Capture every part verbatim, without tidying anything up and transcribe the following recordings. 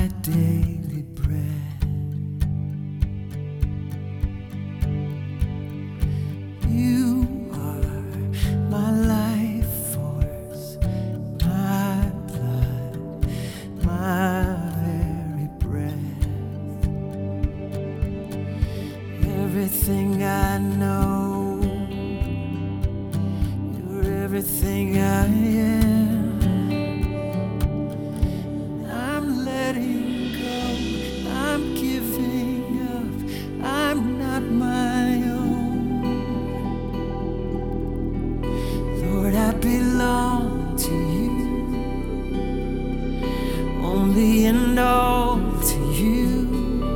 my daily bread. You are my life force, my blood, my very breath. Everything I know, you're everything I am. I'm letting go, I'm giving up, I'm not my own. Lord, I belong to you, only and all to you.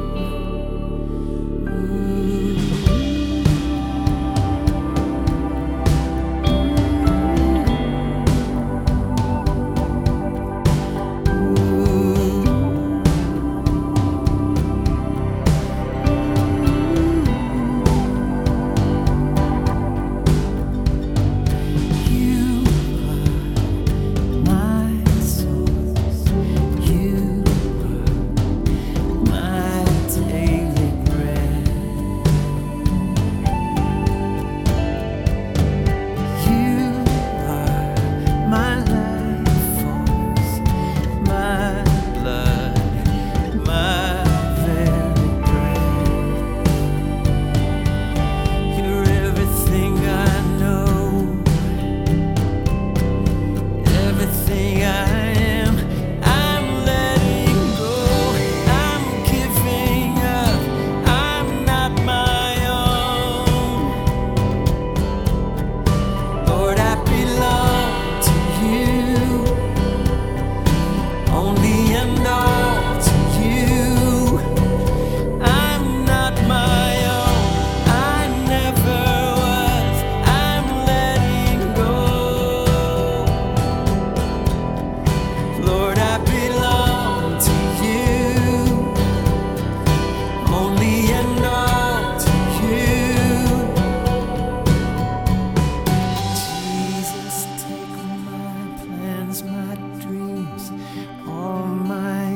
My dreams, all my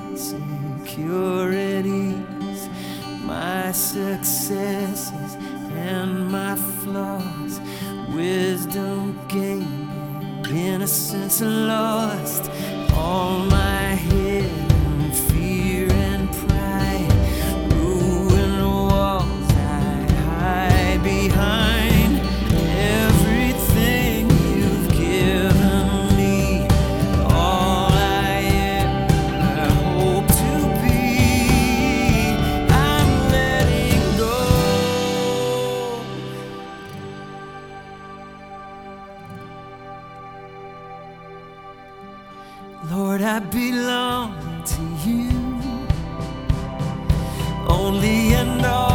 insecurities, my successes and my flaws, wisdom gained, innocence lost, all my hidden fear and pride, ruin walls I hide behind. Everything you've given, Lord, I belong to you, only and all.